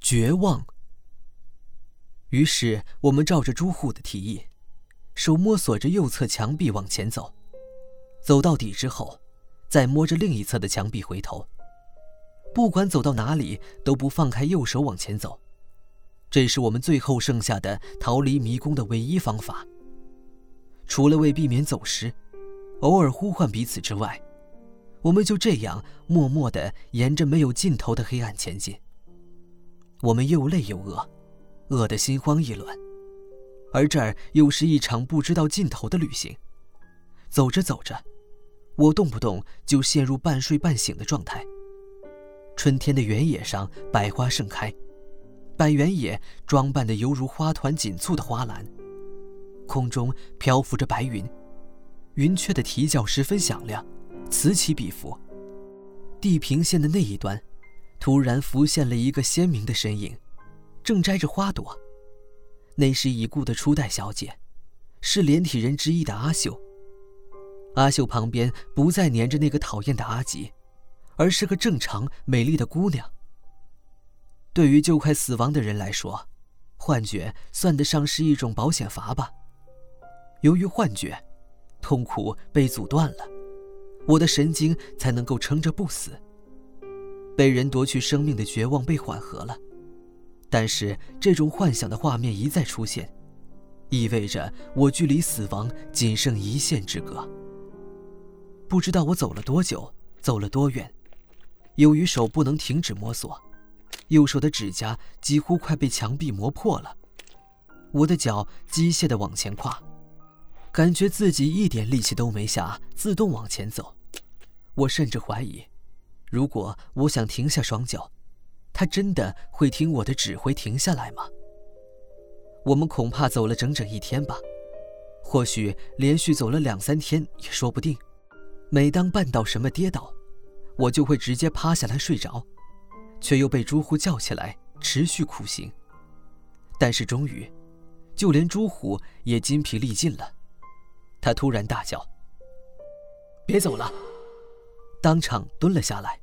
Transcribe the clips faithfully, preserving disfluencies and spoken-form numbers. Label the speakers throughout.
Speaker 1: 绝望。于是我们照着朱户的提议，手摸索着右侧墙壁往前走，走到底之后，再摸着另一侧的墙壁回头。不管走到哪里，都不放开右手往前走。这是我们最后剩下的逃离迷宫的唯一方法。除了为避免走失，偶尔呼唤彼此之外，我们就这样默默地沿着没有尽头的黑暗前进。我们又累又饿，饿得心慌意乱，而这儿又是一场不知道尽头的旅行。走着走着，我动不动就陷入半睡半醒的状态。春天的原野上百花盛开，百原野装扮得犹如花团锦簇的花篮，空中漂浮着白云，云雀的啼叫十分响亮，此起彼伏。地平线的那一端，突然浮现了一个鲜明的身影，正摘着花朵。那是已故的初代小姐，是连体人之一的阿秀。阿秀旁边不再粘着那个讨厌的阿吉，而是个正常美丽的姑娘。对于就快死亡的人来说，幻觉算得上是一种保险阀吧。由于幻觉，痛苦被阻断了，我的神经才能够撑着不死。被人夺去生命的绝望被缓和了，但是这种幻想的画面一再出现，意味着我距离死亡仅剩一线之隔。不知道我走了多久，走了多远，由于手不能停止摸索，右手的指甲几乎快被墙壁磨破了。我的脚机械地往前跨，感觉自己一点力气都没下，自动往前走。我甚至怀疑，如果我想停下双脚，他真的会听我的指挥停下来吗？我们恐怕走了整整一天吧，或许连续走了两三天也说不定。每当绊到什么跌倒，我就会直接趴下来睡着，却又被朱虎叫起来持续苦行。但是终于，就连朱虎也筋疲力尽了，他突然大叫：“别走了！”当场蹲了下来。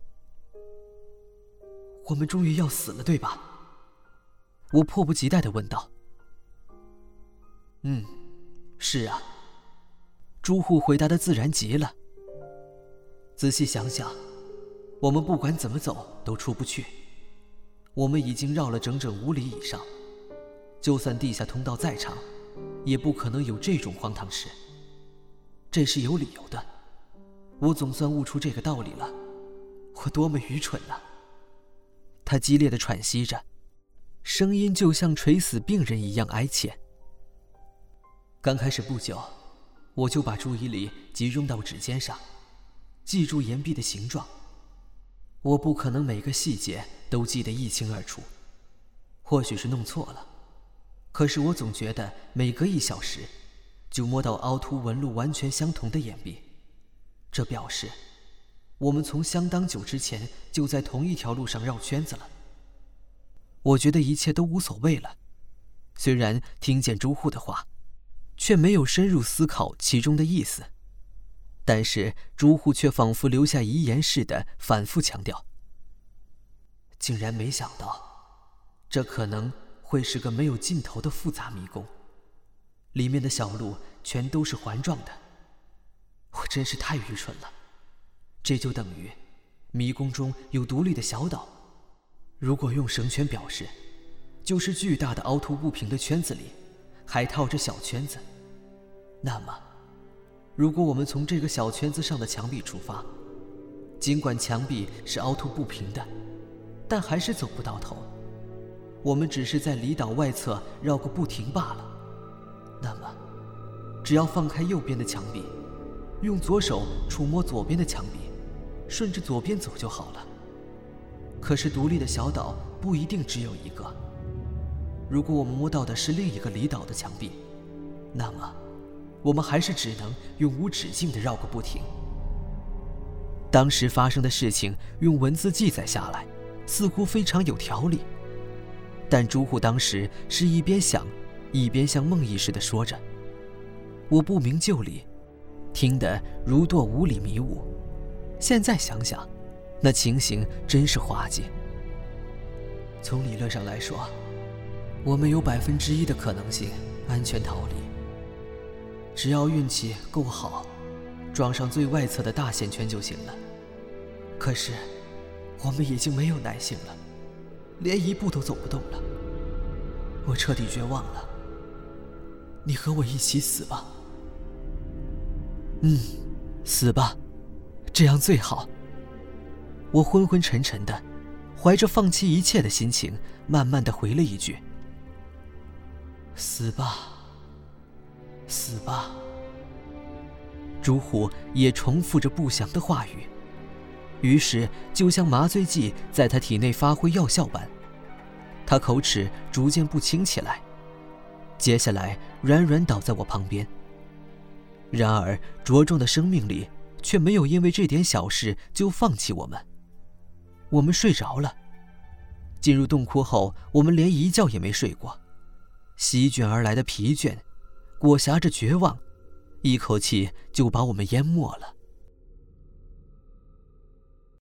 Speaker 1: 我们终于要死了，对吧？我迫不及待地问道。嗯，是啊。朱虎回答得自然极了。仔细想想，我们不管怎么走都出不去。我们已经绕了整整五里以上，就算地下通道再长，也不可能有这种荒唐事。这是有理由的，我总算悟出这个道理了。我多么愚蠢啊！他激烈地喘息着，声音就像垂死病人一样哀切。刚开始不久，我就把注意力集中到指尖上，记住岩壁的形状。我不可能每个细节都记得一清二楚，或许是弄错了，可是我总觉得每隔一小时就摸到凹凸纹路完全相同的岩壁，这表示我们从相当久之前就在同一条路上绕圈子了。我觉得一切都无所谓了，虽然听见朱户的话，却没有深入思考其中的意思。但是朱户却仿佛留下遗言似的反复强调，竟然没想到这可能会是个没有尽头的复杂迷宫，里面的小路全都是环状的。我真是太愚蠢了，这就等于迷宫中有独立的小岛，如果用绳圈表示，就是巨大的凹凸不平的圈子里还套着小圈子。那么如果我们从这个小圈子上的墙壁出发，尽管墙壁是凹凸不平的，但还是走不到头，我们只是在离岛外侧绕个不停罢了。那么只要放开右边的墙壁，用左手触摸左边的墙壁，顺着左边走就好了。可是独立的小岛不一定只有一个，如果我们摸到的是另一个离岛的墙壁，那么我们还是只能永无止境地绕个不停。当时发生的事情用文字记载下来，似乎非常有条理，但朱户当时是一边想一边像梦呓似的说着，我不明就里，听得如堕五里迷雾。现在想想，那情形真是滑稽。 从理论上来说，我们有百分之一的可能性安全逃离，只要运气够好，撞上最外侧的大线圈就行了。可是，我们已经没有耐性了，连一步都走不动了。我彻底绝望了。你和我一起死吧。嗯，死吧，这样最好。我昏昏沉沉的，怀着放弃一切的心情，慢慢的回了一句：死吧，死吧。朱虎也重复着不祥的话语，于是就像麻醉剂在他体内发挥药效般，他口齿逐渐不清起来，接下来软软倒在我旁边。然而茁壮的生命力却没有因为这点小事就放弃我们。我们睡着了。进入洞窟后，我们连一觉也没睡过，席卷而来的疲倦裹挟着绝望，一口气就把我们淹没了。